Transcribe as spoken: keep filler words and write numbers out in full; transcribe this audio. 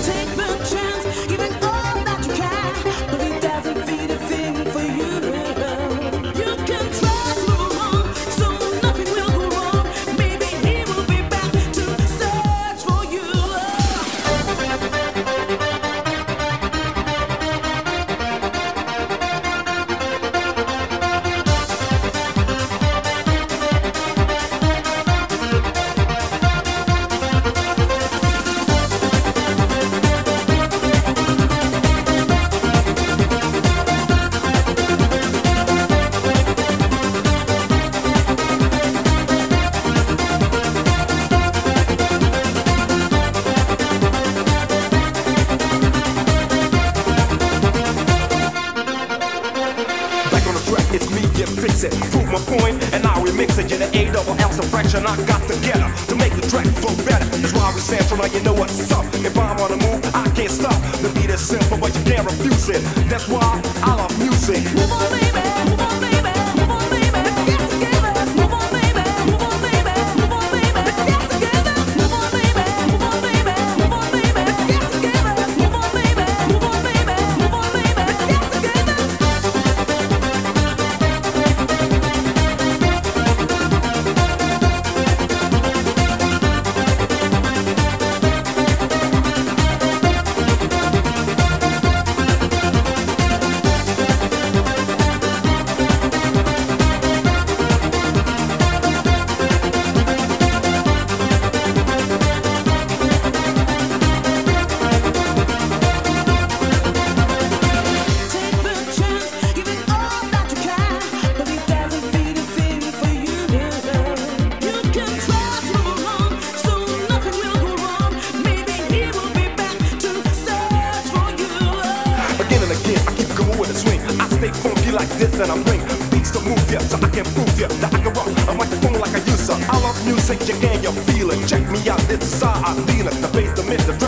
It's me, you fix it, prove my point, and now we mix it. You're the A double L, some fraction I got together to make the track flow better. That's why we central, now you know what's up. If I'm on the move, I can't stop. The beat is simple, but you can't refuse it. That's why I love music. Move on, baby, move on, baby, move on, baby. Let's get together. Move on, baby, move on, baby, move on, baby. Let's get together. Move on, baby, move on, baby, move on, baby. Let's get together. Move on, baby, move on, baby, move on, baby. Let's get together. Like this and I bring beats to move ya, so I can prove ya that I can rock a microphone like I used to. I love music, you can, you feel it. Check me out, this is how I feel it. The bass, the mid, the